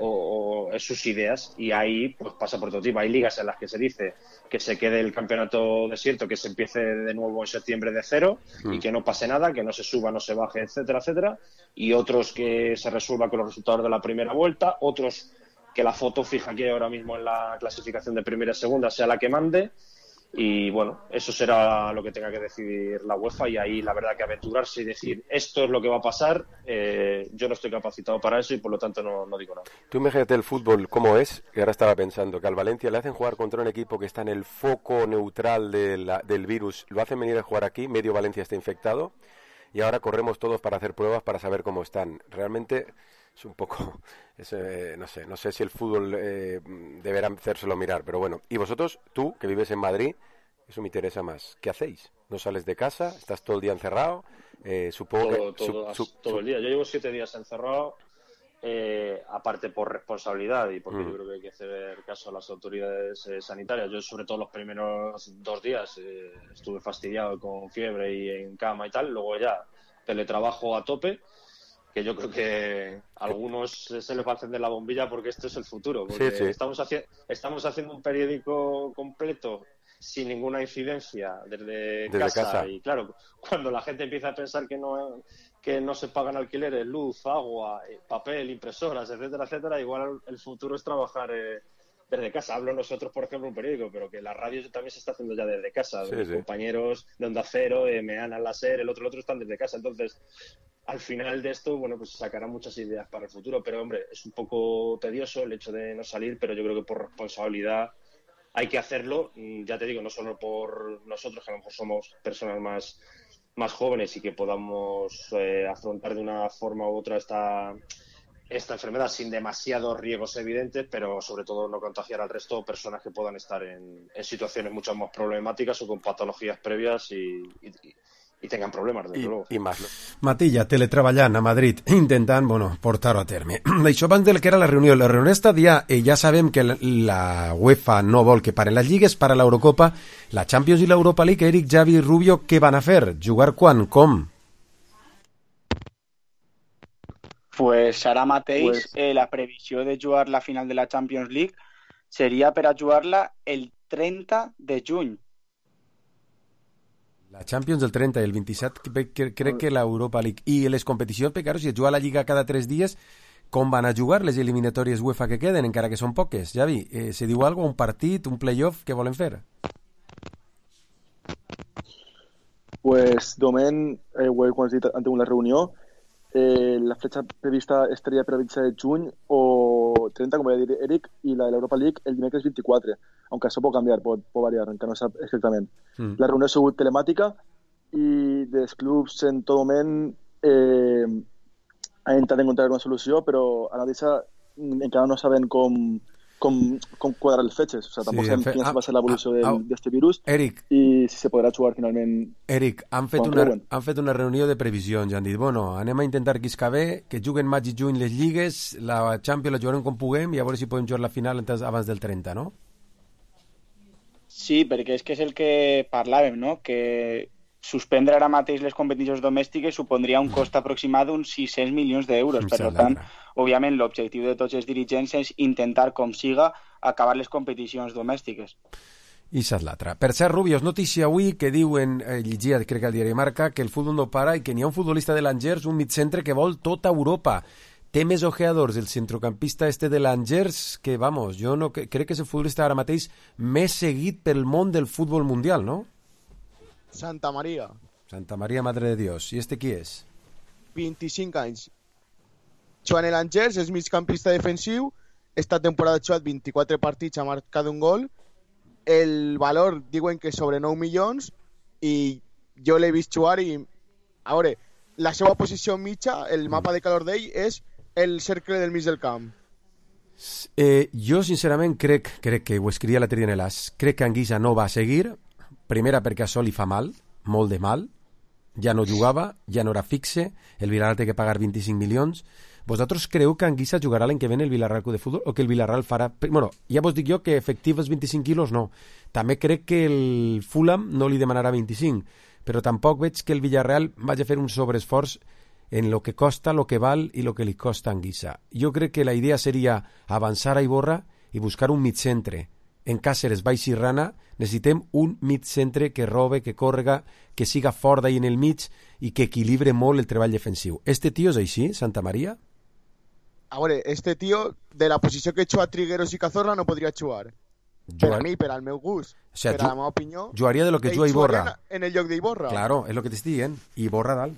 o, o sus ideas, y ahí pues pasa por todo tipo. Hay ligas en las que se dice que se quede el campeonato desierto, que se empiece de nuevo en septiembre de cero mm. y que no pase nada, que no se suba, no se baje, etcétera, etcétera, y otros que se resuelva con los resultados de la primera vuelta, otros que la foto fija que ahora mismo en la clasificación de primera y segunda sea la que mande. Y bueno, eso será lo que tenga que decidir la UEFA, y ahí la verdad que aventurarse y decir esto es lo que va a pasar, eh, yo no estoy capacitado para eso y por lo tanto no, no digo nada. Tú imagínate el fútbol cómo es, y ahora estaba pensando que al Valencia le hacen jugar contra un equipo que está en el foco neutral de la, del virus, lo hacen venir a jugar aquí, medio Valencia está infectado y ahora corremos todos para hacer pruebas para saber cómo están. Realmente es un poco, es, eh, no sé, no sé si el fútbol eh, deberá hacérselo mirar, pero bueno. Y vosotros, tú, que vives en Madrid, eso me interesa más. ¿Qué hacéis? ¿No sales de casa? ¿Estás todo el día encerrado? Eh, supongo todo, que... todo, su, su, todo el día. Yo llevo siete días encerrado, eh, aparte por responsabilidad y porque mm. yo creo que hay que hacer caso a las autoridades eh, sanitarias. Yo sobre todo los primeros dos días eh, estuve fastidiado con fiebre y en cama y tal, luego ya teletrabajo a tope, que yo creo que a algunos se les va a encender la bombilla porque esto es el futuro. Porque sí, sí. Estamos, haci- estamos haciendo un periódico completo sin ninguna incidencia desde, desde casa. casa. Y claro, cuando la gente empieza a pensar que no, que no se pagan alquileres, luz, agua, papel, impresoras, etcétera, etcétera, igual el futuro es trabajar eh, desde casa. Hablo nosotros, por ejemplo, un periódico, pero que la radio también se está haciendo ya desde casa. Sí, Mis sí. compañeros de Onda Cero, de Meana, La Ser, el otro, el otro están desde casa. Entonces, al final de esto, bueno, pues sacarán muchas ideas para el futuro, pero hombre, es un poco tedioso el hecho de no salir, pero yo creo que por responsabilidad hay que hacerlo. Ya te digo, no solo por nosotros, que a lo mejor somos personas más, más jóvenes y que podamos eh, afrontar de una forma u otra esta, esta enfermedad sin demasiados riesgos evidentes, pero sobre todo no contagiar al resto de personas que puedan estar en, en situaciones mucho más problemáticas o con patologías previas y, y, i tengan problemes, des I, luego. I más. Matilla, teletreballant a Madrid, intentant, bueno, portar-ho a terme. Això abans del que era la reunió. La reunió està dia, eh, ja sabem que la, la UEFA no vol que paren les lligues, para l'Eurocopa, la Champions i l'Europa League. Eric, Javi, Rubio, què van a fer? Jugar quan? Com? Pues ara mateix Pues... eh, la previsió de jugar la final de la Champions League seria per a jugar-la el trenta de juny. La Champions del trenta i el vint-i-set, crec que l'Europa League. I les competicions, Pecaro, si es juga a la Lliga cada tres dies, com van a jugar les eliminatòries UEFA que queden, encara que són poques? Javi, eh, se diu alguna cosa, un partit, un playoff, què volen fer? Pues, de moment, eh, ho he dit ante una reunió, eh, la fecha prevista estaria per el vint-i-set de juny o trenta, com va dir Eric, i la de l'Europa League el dimecres vint-i-quatre, aunque això pot canviar, pot, pot variar, encara no sap exactament. Mm. La reunió ha sigut telemàtica i dels clubs en tot moment eh, han intentat encontrar una solució, però a la mateixa encara no saben com, com, com quadrar les fetges. O sea, tampoc sí, sabem fe... quina ah, va ser l'evolució ah, d'aquest virus Eric, i si se podrà jugar finalment. Eric, han fet, una, han fet una reunió de previsions i han dit, bueno, anem a intentar quiscar bé, que juguen maig i juny les lligues, la Champions la jugarem com puguem i a veure si podem jugar la final abans del trenta, no? Sí, perquè és que és el que parlàvem, no? Que suspendre ara mateix les competicions domèstiques supondria un cost aproximat d'uns sis-cents milions d'euros. Per tant, òbviament, l'objectiu de tots els dirigents és intentar, com siga, acabar les competicions domèstiques. I això és l'altra. Per cert, Rubio, és notícia avui que diuen, eh, llegia, crec que al diari Marca, que el futbol no para i que n'hi ha un futbolista de l'Angers, un mitcentre que vol tota Europa. Té més ojeadors el centrocampista este de l'Angers que, vamos, jo no crec que és el futbolista ara mateix més seguit pel món del futbol mundial, no? Santa Maria. Santa Maria, Madre de Dios. I este qui és? vint-i-cinc anys. Joan el Angers és migcampista defensiu. Esta temporada ha jugat vint-i-quatre partits, ha marcat un gol. El valor diuen que sobre nou milions i jo l'he vist jugar i, a veure, la seva posició mitja, el mapa de calor d'ell és el cercle del mig del camp. Eh, jo sincerament crec, crec que ho escrivia l'altre dia en l'As, crec que Anguissa no va seguir, primera perquè això li fa mal, molt de mal, ja no jugava, ja no era fixe, el Villarreal té que pagar vint-i-cinc milions. Vosaltres creu que Anguissa jugarà l'any que ve en el Villarreal Club de Futbol o que el Villarreal farà... Bueno, ja vos dic jo que efectius vint-i-cinc quilos no. També crec que el Fulham no li demanarà vint-i-cinc, però tampoc veig que el Villarreal vagi a fer un sobreesforç en lo que costa, lo que val i lo que li costa a Anguissa. Jo crec que la idea seria avançar a Iborra i buscar un mitcentre. En Càceres, Baix i Rana necessitem un mitcentre que robe, que córrega, que siga fort d'ahí en el mig i que equilibre molt el treball defensiu. Este tio és així, Santa Maria? A veure, este tio, de la posició que juga Trigueros i Cazorla, no podria jugar. Per jo... a mi, per al meu gust, o sea, per jo, a la meva opinió... Jo haria de lo que jo Iborra. En el lloc d'Iborra. Claro, és lo que t'estic dient. Iborra dalt.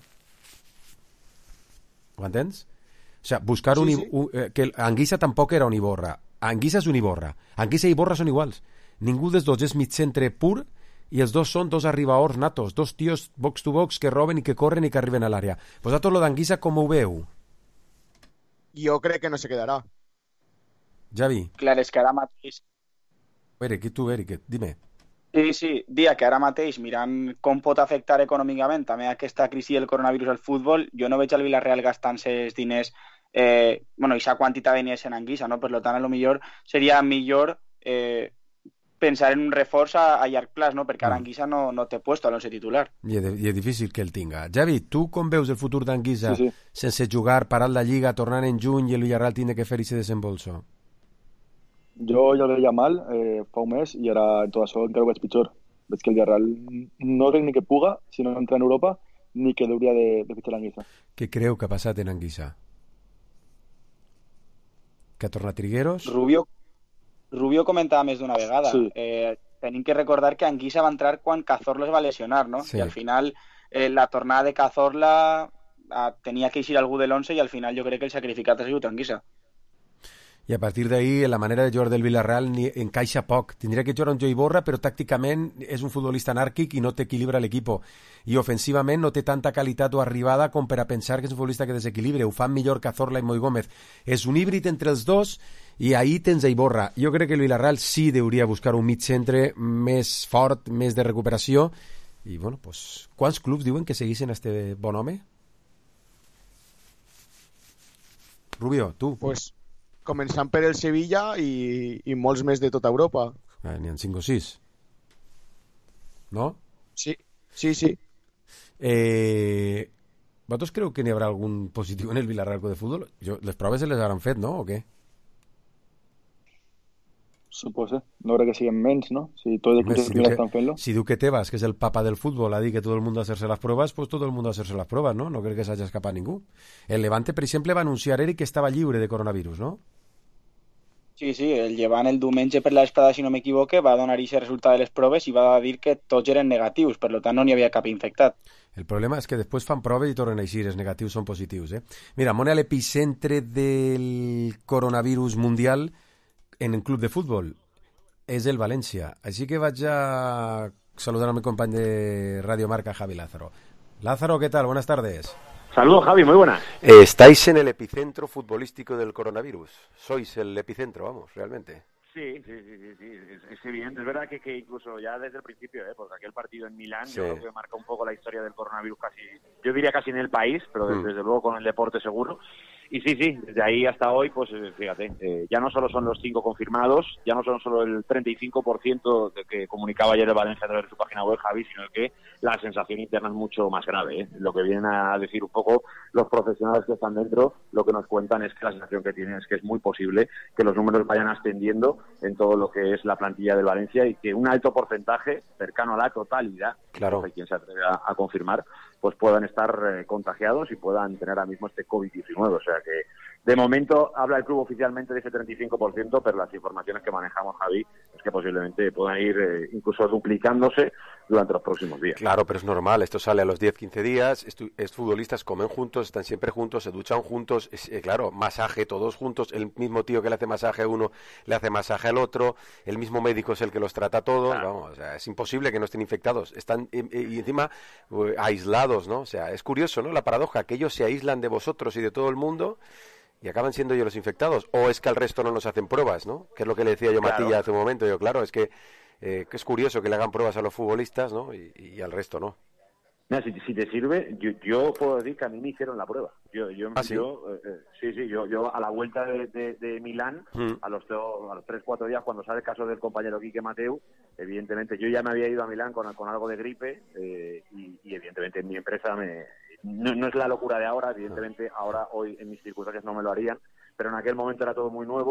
Ho entens? O sea, buscar sí, un, sí. un... Que Anguissa tampoc era un Iborra. Anguissa és un Iborra. Anguissa i Iborra són iguals. Ningú dels dos és mig centre pur i els dos són dos arribaors natos, dos tios box to box que roben i que corren i que arriben a l'àrea. Vosaltres lo d'Anguissa com ho veu? Jo crec que no se quedarà. Javi. Clar, és que ara mateix... Eric, i tu, Eric, dime. Sí, sí, dia que ara mateix, mirant com pot afectar econòmicament també aquesta crisi del coronavirus al futbol, jo no veig al Villarreal gastant-se els diners, eh, bueno, aquesta quantitat de diners en Anguissa, no? Per tant, a lo millor seria millor eh, pensar en un reforç a, a llarg plaç, no? Perquè ara Anguissa no, no té puesto a l'once titular. I és, I és difícil que el tinga. Javi, tu com veus el futur d'Anguissa sí, sí. sense jugar, parar la Lliga, tornant en juny i el Villarreal tindre que fer ese desembolso? Jo ja ho veia mal eh, fa un mes i ara en tot això encara ho veig pitjor. Veig que el Villarreal no crec ni que puga si no entra en Europa ni que hauria de, de fitxar l'Anguissa. Què creu que ha passat en Anguissa? Que ha tornat Trigueros? Rubio, Rubio comentava més d'una vegada. Sí. Eh, tenim que recordar que Anguissa va entrar quan Cazorla es va lesionar, no? Sí. I al final eh, la tornada de Cazorla eh, tenia que eixir algú de l'once i al final jo crec que el sacrificat ha sigut Anguissa. I a partir d'ahí la manera de jugar del Villarreal ni encaixa poc. Tindria que jugar un Joey Borra, però tàcticament és un futbolista anàrquic i no t'equilibra l'equip. I ofensivament no té tanta qualitat o arribada com per a pensar que és un futbolista que desequilibra. Ho fan millor Cazorla i Moi Gómez. És un híbrid entre els dos i ahí tens a Iborra. Jo crec que el Villarreal sí hauria buscar un mig centre més fort, més de recuperació. I, bueno, pues, quants clubs diuen que seguissin a este bon home? Rubio, tu? Pues... començant per el Sevilla i, i molts més de tota Europa. Ah, n'hi ha cinc o sis. No? Sí, sí, sí. Eh, ¿Vosaltres creu que n'hi haurà algun positiu en el Villarreal de futbol? Jo, les proves se les hauran fet, no? O què? Suposo. No crec que siguin menys, ¿no? Si tots els equipos si estan fent-lo. Si Duque Tebas, que és el papa del futbol, ha dit que tot el món ha hacerse las pruebas, pues todo el mundo a hacerse las pruebas, ¿no? No crec que s'hagi escapat ningú. El Levante, per exemple, va anunciar, Eric, que estava lliure de coronavirus, no? Sí, sí, el Llevant el diumenge per la vesprada, si no m'equivoque, va donar aquest resultat de les proves i va dir que tots eren negatius, per tant no n'hi havia cap infectat. El problema és que després fan proves i tornen a eixir, els negatius són positius, eh? Mira, mona l'epicentre del coronavirus mundial en el club de futbol és el València, així que vaig a saludar a mi company de Radio Marca, Javi Lázaro. Lázaro, ¿qué tal? Buenas tardes. Saludos, Javi, muy buenas. Eh, estáis en el epicentro futbolístico del coronavirus. Sois el epicentro, vamos, realmente. Sí, sí, sí, sí, sí. Es, es evidente. Es verdad que, que incluso ya desde el principio, ¿eh? Porque aquel partido en Milán, sí. Yo creo que marca un poco la historia del coronavirus casi, yo diría casi en el país, pero desde, mm. desde luego con el deporte seguro. Y sí, sí, desde ahí hasta hoy, pues fíjate, eh, ya no solo son los cinco confirmados, ya no son solo el treinta y cinco por ciento de que comunicaba ayer el Valencia a través de su página web, Javi, sino que la sensación interna es mucho más grave, ¿eh? Lo que vienen a decir un poco los profesionales que están dentro, lo que nos cuentan es que la sensación que tienen es que es muy posible que los números vayan ascendiendo en todo lo que es la plantilla del Valencia y que un alto porcentaje, cercano a la totalidad, claro. No sé quién se atreve a, a confirmar, pues puedan estar eh, contagiados y puedan tener ahora mismo este COVID diecinueve. O sea que, de momento, habla el club oficialmente de ese treinta y cinco por ciento, pero las informaciones que manejamos, Javi, es que posiblemente puedan ir eh, incluso duplicándose durante los próximos días. Claro, pero es normal, esto sale a los diez, quince días, estu- es futbolistas comen juntos, están siempre juntos, se duchan juntos, es, eh, claro, masaje todos juntos, el mismo tío que le hace masaje a uno le hace masaje al otro, el mismo médico es el que los trata a todos, claro. Vamos, o sea, es imposible que no estén infectados, están eh, eh, y encima eh, aislados, ¿no? O sea, es curioso, ¿no? La paradoja, que ellos se aíslan de vosotros y de todo el mundo y acaban siendo ellos los infectados, o es que al resto no nos hacen pruebas, ¿no? Que es lo que le decía yo a Claro. Matilla hace un momento, yo, claro, es que Eh, que es curioso que le hagan pruebas a los futbolistas, ¿no? Y, y al resto no. Mira, si, si te sirve, yo, yo puedo decir que a mí me hicieron la prueba. Yo, yo, ¿Ah, sí? yo eh, sí, sí, yo, yo a la vuelta de, de, de Milán, Mm. a los to- a los tres, cuatro días, cuando sale el caso del compañero Quique Mateu, evidentemente yo ya me había ido a Milán con, con algo de gripe eh, y, y evidentemente en mi empresa me, no, no es la locura de ahora, evidentemente ahora, hoy en mis circunstancias no me lo harían, pero en aquel momento era todo muy nuevo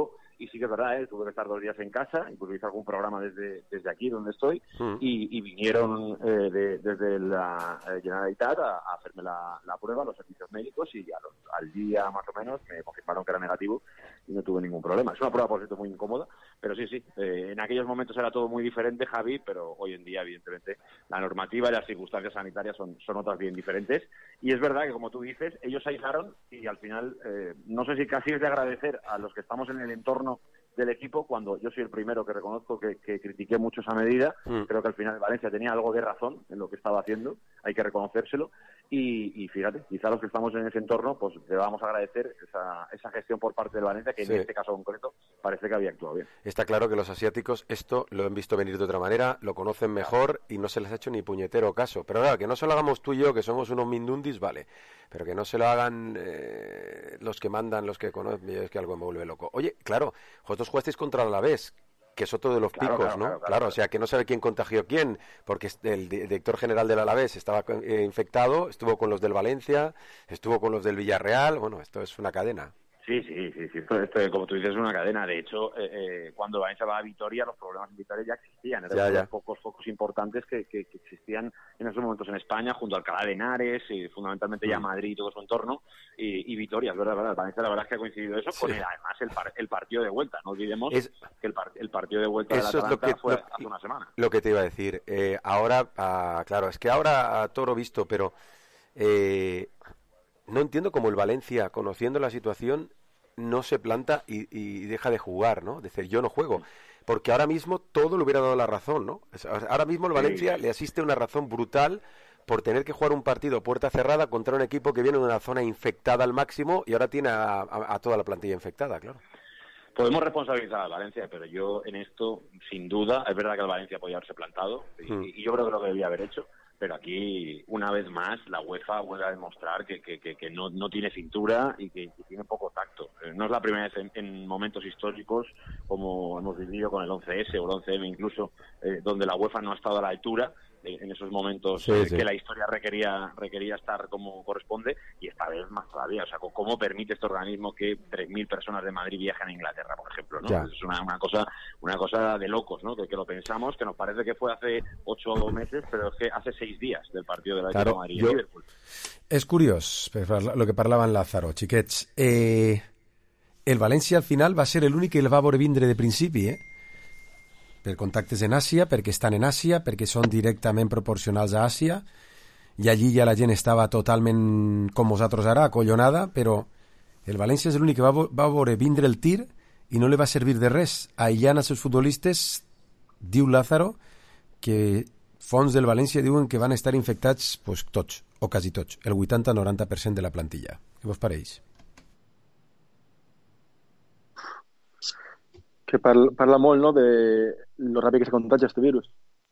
y sí que es verdad, ¿eh? Tuve que estar dos días en casa, incluso hice algún programa desde, desde aquí donde estoy, mm. y, y vinieron eh, de, desde la eh, Generalitat a, a hacerme la, la prueba, los servicios médicos, y a los, al día más o menos me confirmaron que era negativo y no tuve ningún problema. Es una prueba, por cierto, muy incómoda, pero sí, sí, eh, en aquellos momentos era todo muy diferente, Javi, pero hoy en día, evidentemente, la normativa y las circunstancias sanitarias son, son otras bien diferentes, y es verdad que, como tú dices, ellos aislaron y al final, eh, no sé si casi es de agradecer a los que estamos en el entorno del equipo, cuando yo soy el primero que reconozco que, que critiqué mucho esa medida. Mm. Creo que al final Valencia tenía algo de razón en lo que estaba haciendo, hay que reconocérselo, y, y fíjate, quizá los que estamos en ese entorno pues debamos agradecer esa, esa gestión por parte de Valencia, que sí. En este caso concreto parece que había actuado bien. Está claro que los asiáticos esto lo han visto venir de otra manera, lo conocen mejor y no se les ha hecho ni puñetero caso, pero claro, que no se lo hagamos tú y yo, que somos unos mindundis, vale, pero que no se lo hagan eh, los que mandan, los que conocen, es que algo me vuelve loco. Oye, claro, vosotros jugasteis contra el Alavés, que es otro de los claro, picos, claro, ¿no? Claro, claro, claro, o sea, que no sabe quién contagió quién, porque el director general del Alavés estaba eh, infectado, estuvo con los del Valencia, estuvo con los del Villarreal, bueno, esto es una cadena. Sí, sí, sí, sí. Esto, esto, como tú dices, es una cadena. De hecho, eh, eh, cuando Valencia va a Vitoria, los problemas en Vitoria ya existían. Eran ya, ya. pocos focos importantes que, que, que existían en esos momentos en España, junto a Alcalá de Henares, y fundamentalmente mm. ya Madrid y todo su entorno, y, y Vitoria, es verdad, verdad. Valencia, la verdad es que ha coincidido eso sí. con el, además el, par, el partido de vuelta. No olvidemos es, que el, par, el partido de vuelta de la Atalanta es fue lo, hace una semana. Lo que te iba a decir. Eh, ahora, ah, claro, es que ahora a toro visto, pero eh, no entiendo cómo el Valencia, conociendo la situación, no se planta y, y deja de jugar, ¿no? Es decir, yo no juego, porque ahora mismo todo le hubiera dado la razón, ¿no? Ahora mismo el Valencia sí. le asiste una razón brutal por tener que jugar un partido a puerta cerrada contra un equipo que viene de una zona infectada al máximo y ahora tiene a, a, a toda la plantilla infectada, claro. Podemos responsabilizar a Valencia, pero yo en esto, sin duda, es verdad que el Valencia podía haberse plantado y, mm. y yo creo que lo que debía haber hecho. Pero aquí, una vez más, la UEFA vuelve a demostrar que, que, que, que no, no tiene cintura y que, que tiene poco tacto. Eh, no es la primera vez en, en momentos históricos, como hemos vivido con el once ese o el once eme incluso, eh, donde la UEFA no ha estado a la altura de, en esos momentos sí, eh, sí. que la historia requería requería estar como corresponde, y esta vez más todavía. O sea, ¿cómo permite este organismo que tres mil personas de Madrid viajen a Inglaterra, por ejemplo? ¿No? Es una, una cosa una cosa de locos, ¿no? Que, que lo pensamos, que nos parece que fue hace ocho meses, pero es que hace seis días del partido de la claro, Madrid jo... i Liverpool. És curiós, lo que parlava en Lázaro, xiquets. Eh, el València al final va ser l'únic que el va veure vindre de principi, eh? Per contactes en Àsia, perquè estan en Àsia, perquè són directament proporcionals a Àsia, i allí ja la gent estava totalment, com vosaltres ara, acollonada, però el València és l'únic que va, va veure vindre el tir i no li va servir de res. Aïllant els seus futbolistes, diu Lázaro, que fons del València diuen que van estar infectats pues, tots, o quasi tots, el vuitanta a noranta per cent de la plantilla. Què vos pareix? Que parla, parla molt, no?, de lo ràpid que se contagia este virus.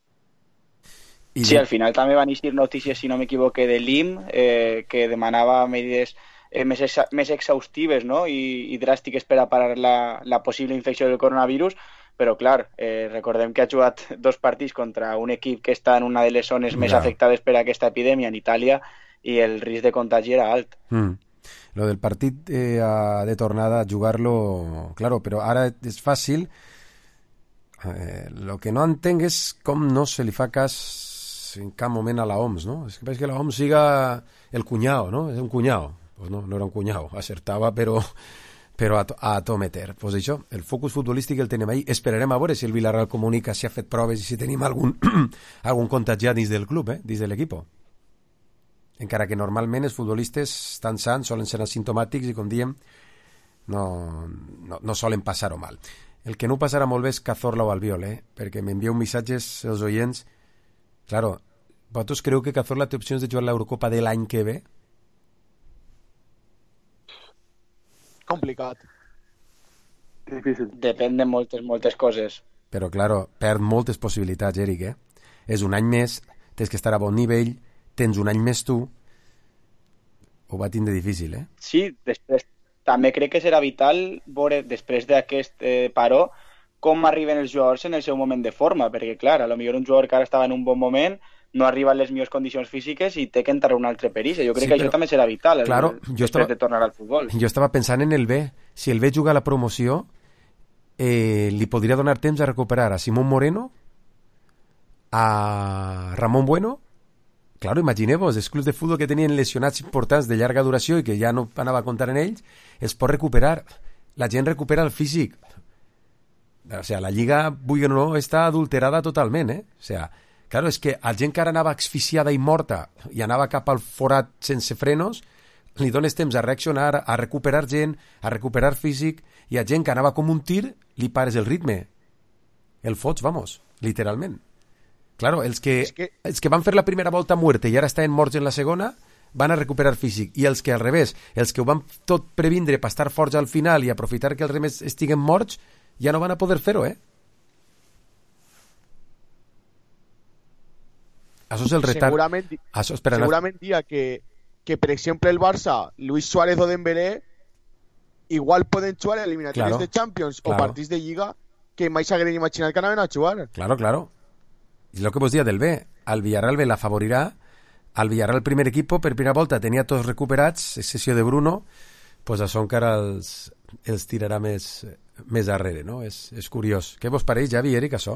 I sí, al final també van eixir notícies, si no m'equivoque, de l'I M, eh, que demanava medides eh, més, exa més exhaustives, no?, i, i dràstiques per a parar la, la possible infecció del coronavirus. Però, clar, eh, recordem que ha jugat dos partits contra un equip que està en una de les zones més no. afectades per a aquesta epidèmia, en Itàlia, i el risc de contagi era alt. Mm. Lo del partit eh, de tornada, jugar-lo... Claro, però ara és fàcil. Eh, lo que no entenc és com no se li fa cas en cap moment a la O M S, no? És que pareix que la O M S siga el cunyao, no? És un cunyao. Pues no, no era un cunyao, acertava, però... però a, a to meter. Pues això, el focus futbolístic el tenim ahí. Esperarem a veure si el Villarreal comunica si ha fet proves i si tenim algun, algun contagiat dins del club, eh? Dins de l'equip. Encara que normalment els futbolistes tan sants solen ser asimptomàtics i, com diem, no, no, no solen passar-ho mal. El que no passarà molt bé és Cazorla o Albiol, eh? Perquè m'envieu missatges els oients. Claro, vosaltres creu que Cazorla té opcions de jugar l'Eurocopa de l'any que ve? Complicat. Difícil. Depèn de moltes, moltes coses. Però, claro, perd moltes possibilitats, Eric, eh? És un any més, tens que estar a bon nivell, tens un any més tu, ho va tindre difícil, eh? Sí, després també crec que serà vital veure, després d'aquest eh, paró, com arriben els jugadors en el seu moment de forma, perquè, clar, a lo millor un jugador que ara estava en un bon moment no arriba a les millors condicions físiques i té que entrar un altre perill. Jo crec sí, que però, això també serà vital claro, el, jo estava, de tornar al futbol. Jo estava pensant en el B. Si el B juga a la promoció, eh, li podria donar temps a recuperar a Simón Moreno, a Ramón Bueno. Claro, imagineu-vos, els clubs de futbol que tenien lesionats importants de llarga duració i que ja no anava a comptar en ells, es pot recuperar. La gent recupera el físic. O sea, la lliga, vull o no, està adulterada totalment, eh? O sea, claro, és que a gent que ara anava asfixiada i morta i anava cap al forat sense frenos, li dones temps a reaccionar, a recuperar gent, a recuperar físic, i a gent que anava com un tir, li pares el ritme. El fots, vamos, literalment. Claro, els que, es que... els que van fer la primera volta a muerte i ara estaven morts en la segona, van a recuperar físic. I els que al revés, els que ho van tot previndre per estar forts al final i aprofitar que els remes estiguen morts, ja no van a poder fer-ho, eh? Això és el retard. Segurament, Això, espera, segurament dia que, que, per exemple, el Barça, Luis Suárez o Dembélé, igual poden jugar eliminatoris claro, de Champions claro. o partits de Lliga que mai s'hagueren imaginat que anaven a jugar. Claro, claro. És el que vos dia del B. Al Villarreal B la favorirà. Al Villarreal, el primer equip, per primera volta tenia tots recuperats, excepció de Bruno, pues això encara els, els tirarà més, més darrere, no? És, és curiós. Què vos pareix, Javi, Eric, això?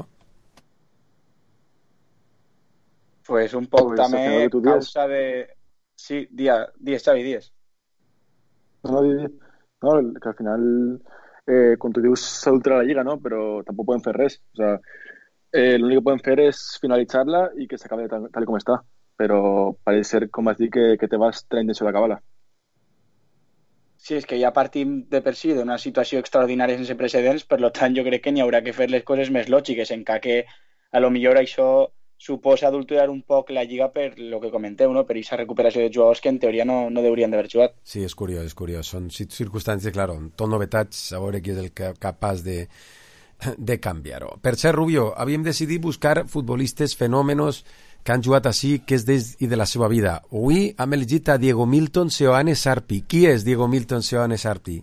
Pues un poc pues també causa de... Sí, dia, dies, Xavi, dies. No, no, que al final, eh, com tu dius, s'adultera la lliga, no? Però tampoc poden fer res. O sea, eh, l'únic que poden fer és finalitzar-la i que s'acabi tal, tal com està. Però pareix ser, com vas dir, que, que te vas tenir intenció d'acabar-la. Sí, és que ja partim de per si d'una situació extraordinària sense precedents, per tant jo crec que n'hi haurà que fer les coses més lògiques, encara que a lo millor això suposa adulterar un poc la lliga per lo que comenteu, no? Per aquesta recuperació de jugadors que en teoria no, no deurien d'haver jugat. Sí, és curiós, és curiós. Són circumstàncies, claro, tot novetats, a veure qui és el capaç de, de canviar-ho. Per cert, Rubio, havíem decidit buscar futbolistes fenòmenos que han jugat així, que és des i de la seva vida. Avui hem elegit a Diego Milton Seoane Sarpi. Qui és Diego Milton Seoane Sarpi?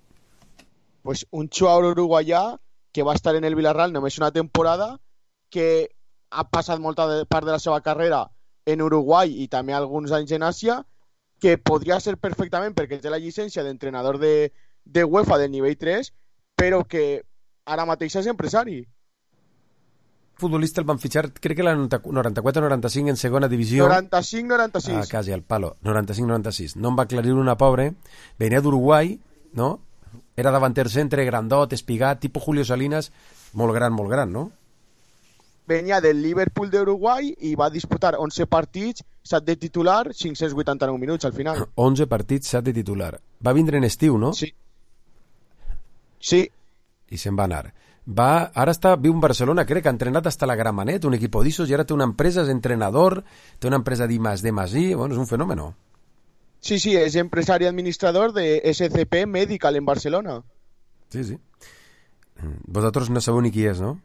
Pues un jugador uruguaià que va estar en el Villarreal només una temporada, que ha passat molta de, part de la seva carrera en Uruguai i també alguns anys en Àsia, que podria ser perfectament perquè té la llicència d'entrenador de, de UEFA del nivell tres, però que ara mateix és empresari. Futbolista el van fitxar, crec que la noranta-quatre noranta-cinc en segona divisió. noranta-cinc noranta-sis. Ah, quasi, al palo. noranta-cinc noranta-sis. No em va aclarir una pobre. Venia d'Uruguai, no? Era davanter centre, grandot, espigat, tipus Julio Salinas, molt gran, molt gran, no? Venia del Liverpool d'Uruguai i va disputar onze partits, set de titular, cinc-cents vuitanta-nou minuts al final. onze partits, set de titular. Va vindre en estiu, no? Sí. Sí. I se'n va anar. Va, ara està, viu en Barcelona, crec que ha entrenat hasta la Gramenet, un equip d'Issos, i ara té una empresa, és entrenador, té una empresa d'I más D más I, bueno, és un fenòmeno. Sí, sí, és empresari administrador de S C P Medical en Barcelona. Sí, sí. Vosaltres no sabeu ni qui és, no?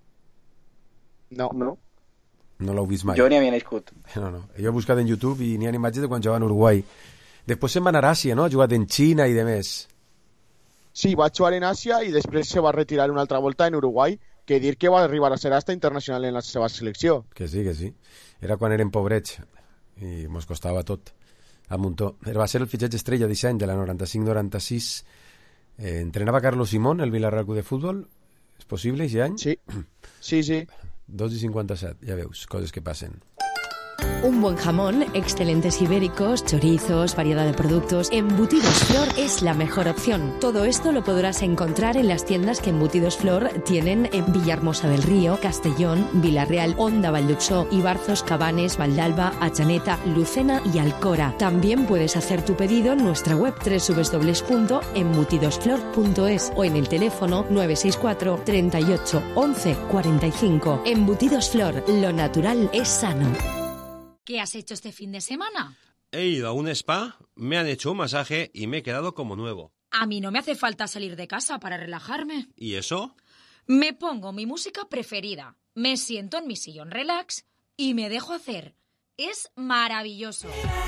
No. No, no l'heu vist mai. Jo ni havia nascut. No, no. Jo he buscat en YouTube i n'hi ha imatges de quan jugava en Uruguai. Després se'n va anar a Àsia, no? Ha jugat en Xina i de més. Sí, va jugar en Àsia i després se va retirar una altra volta en Uruguai, que dir que va arribar a ser hasta internacional en la seva selecció. Que sí, que sí. Era quan eren pobrets i mos costava tot a muntó. Va ser el fitxatge estrella disseny de la noranta-cinc noranta-sis. Eh, entrenava Carlos Simón, el Villarreal Club de Futbol. És possible, aquest any? Sí, sí, sí. dos i cinquanta-set, ja veus, coses que passen. Un buen jamón, excelentes ibéricos, chorizos, variedad de productos. Embutidos Flor es la mejor opción. Todo esto lo podrás encontrar en las tiendas que Embutidos Flor tienen en Villahermosa del Río, Castellón, Villarreal, Onda, Valldexó, Ibarzos, Cabanes, Valdalba, Atxaneta, Lucena y Alcora. También puedes hacer tu pedido en nuestra web doble u doble u doble u punto embutidosflor punto es o en el teléfono nueve seis cuatro, treinta y ocho, once, cuarenta y cinco. Embutidos Flor, lo natural es sano. ¿Qué has hecho este fin de semana? He ido a un spa, me han hecho un masaje y me he quedado como nuevo. A mí no me hace falta salir de casa para relajarme. ¿Y eso? Me pongo mi música preferida, me siento en mi sillón relax y me dejo hacer. Es maravilloso.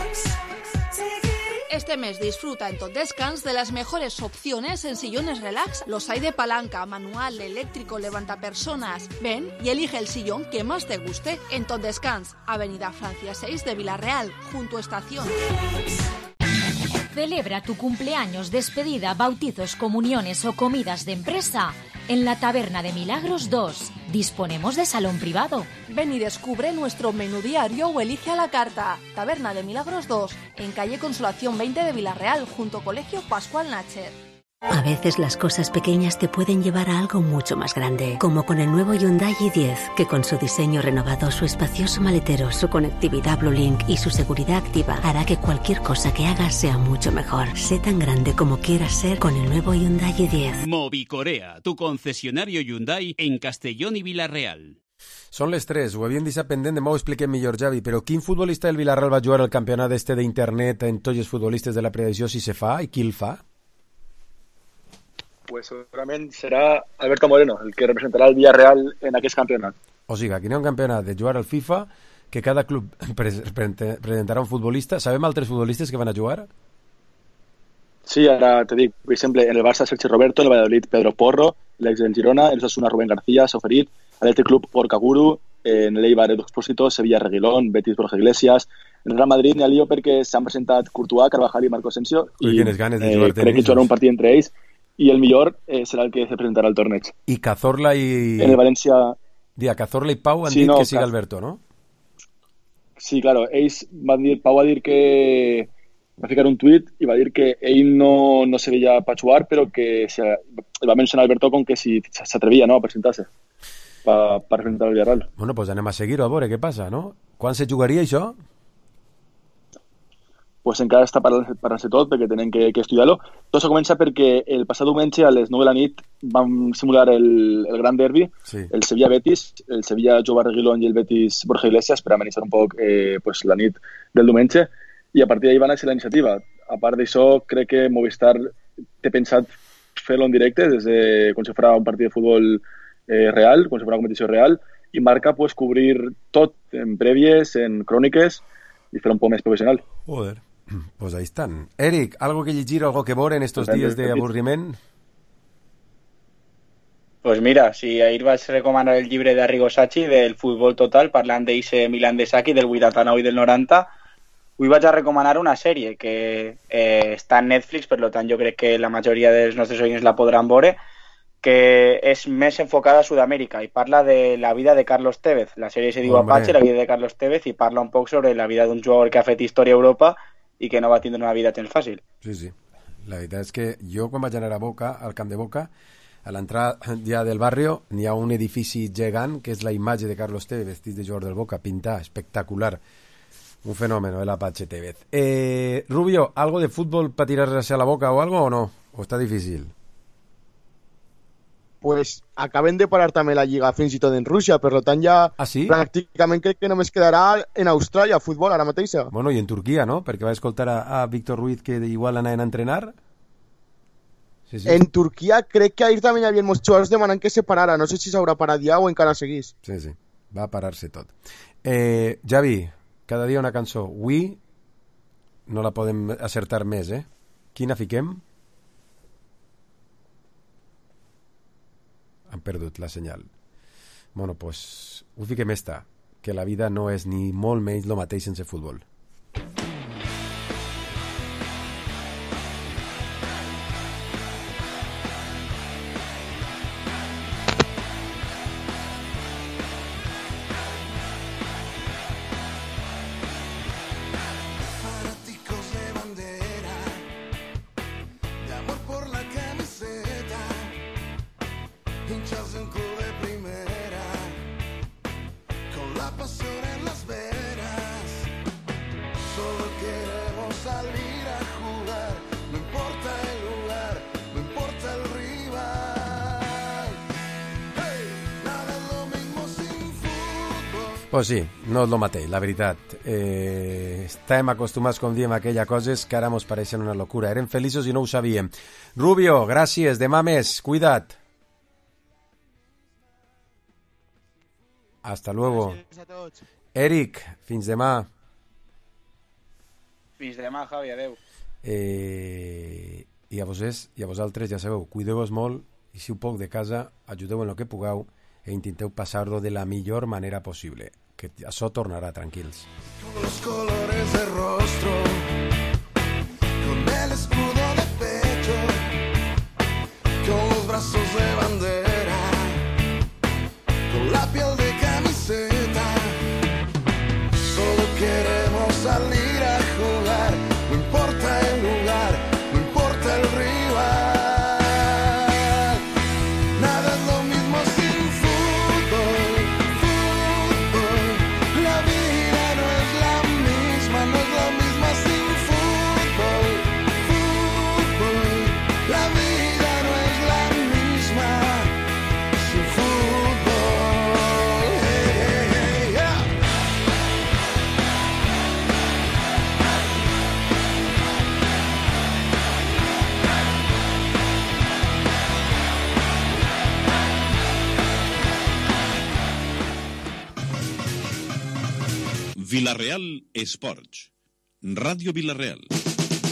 Este mes disfruta en Tot Descans de las mejores opciones en sillones relax. Los hay de palanca, manual, eléctrico, levantapersonas. Ven y elige el sillón que más te guste en Tot Descans, Avenida Francia seis de Villarreal, junto a Estación. Celebra tu cumpleaños, despedida, bautizos, comuniones o comidas de empresa en la Taberna de Milagros dos. Disponemos de salón privado. Ven y descubre nuestro menú diario o elige a la carta. Taberna de Milagros dos, en calle Consolación veinte de Villarreal, junto Colegio Pascual Nacher. A veces las cosas pequeñas te pueden llevar a algo mucho más grande, como con el nuevo Hyundai i diez, que con su diseño renovado, su espacioso maletero, su conectividad Bluelink y su seguridad activa hará que cualquier cosa que hagas sea mucho mejor. Sé tan grande como quieras ser con el nuevo Hyundai i diez. Movicorea, tu concesionario Hyundai en Castellón i Vila-real. Són les tres, ho havíem deixat pendent, demà ho expliquem millor, Javi, però quin futbolista del Villarreal va jugar al campionat este d'internet en tots els futbolistes de la preedició, si se fa, i qui el fa? Pues segurament serà Alberto Moreno, el que representarà el Villarreal en aquest campionat. O sigui, aquí hi ha un campionat de jugar al FIFA, que cada club presentarà un futbolista. Sabem altres futbolistes que van a jugar? Sí, ara te dic, per exemple, en el Barça Sergi Roberto, en el Valladolid Pedro Porro, l'ex del Girona, en el Osasuna Rubén García, Soferit, Athletic Club Gorka Guru, en l'Eibar Edu Expósito, Sevilla Reguilón, Betis Borja Iglesias. En el Real Madrid n'hi ha lío perquè s'han presentat Courtois, Carvajal i Marco Asensio, i eh, crec que jugarà un partit entre ells, i el millor eh, serà el que se presentarà al torneig. I Cazorla i... En el València... Dia, Cazorla i Pau han sí, dit no, que siga Caz... Alberto, no? Sí, claro, ells van dir, Pau va dir que va ficar un tuit i va dir que ell no, no se veia per jugar, però que se, va mencionar Alberto com que si s'atrevia, no, a presentar-se per, per presentar el Villarreal. Bueno, pues anem a seguir-ho a veure què passa, no? Quan se jugaria això? Pues encara està parlant-se tot perquè tenen que, que estudiar-lo. Tot això comença perquè el passat diumenge a les nou de la nit vam simular el, el gran derbi, sí. El Sevilla-Betis, el Sevilla Jove Reguilón i el Betis Borja Iglesias per amenitzar un poc eh, pues, la nit del diumenge, i a partir d'ahir va néixer la iniciativa. A part d'això, crec que Movistar té pensat fer-lo en directe des de com si fos un partit de futbol eh, real, com si fos una competició real, i marca pues, cobrir tot en prèvies, en cròniques, i fer un poc més professional. Joder. Pues ahí están. Eric, ¿algo que llegir o algo que ver en estos días de aburriment? Pues mira, si ahir vaig recomanar el llibre d'Arrigo Sacchi del futbol total, parlant d'eixe Milan de Sacchi del vuitanta-nou i del noranta, avui vaig a recomanar una sèrie que eh, està en Netflix, per tant jo crec que la majoria dels nostres oients la podran veure, que és més enfocada a Sud-amèrica i parla de la vida de Carlos Tevez. La sèrie se diu Hombre. Apache, la vida de Carlos Tevez, i parla un poc sobre la vida d'un jugador que ha fet història a Europa i que no va tindre una vida tan fàcil. Sí, sí. La veritat és que jo quan vaig anar a Boca, al camp de Boca, a l'entrada ja del barri n'hi ha un edifici gegant que és la imatge de Carlos Tevez vestit de jugador del Boca, pintar, espectacular. Un fenómeno, el Apache Tevez. Eh, Rubio, ¿algo de fútbol para tirarse a la boca o algo o no? ¿O está difícil? Pues acaben de parar també la Lliga fins i tot en Rússia, per tant ja ah, sí? pràcticament crec que només quedarà en Austràlia futbol ara mateix. Bueno, i en Turquia, no? Perquè va escoltar a, a Víctor Ruiz que igual anaven a entrenar. Sí, sí. En Turquia crec que ahir també hi havia molts jugadors demanant que se parara. No sé si s'haurà parat ja o encara seguís. Sí, sí, va a parar-se tot. Eh, Javi, cada dia una cançó. Avui no la podem acertar més, eh? Quina fiquem? Han perdut la senyal. Bueno, pues ho fiquem esta, que la vida no és ni molt menys lo mateix sense futbol. Pues sí, no és el mateix, la veritat. Eh, estem acostumats, com diem, a aquelles coses que ara mos pareixen una locura. Érem feliços i no ho sabíem. Rubio, gràcies, demà més, cuida't. Hasta luego. Eric, fins demà. Fins demà, Javi, adeu. Eh, I a vosaltres, i a vosaltres, ja sabeu, cuideu-vos molt i si un poc de casa, ajudeu en el que pugueu e intenteu passar-ho de la millor manera possible, que això tornarà tranquils. Con los colores de rostro, con el brazos de bandera, con la piel de camiseta. Solo queremos salir a jugar, no importa el lugar, no importa el rival. Nada es lo mismo sin fútbol, fútbol. La vida no es la misma, no es lo mismo sin fútbol, fútbol. La vida no es la misma sin fútbol. Hey, hey, hey, yeah. Villarreal Sports. Radio Villarreal.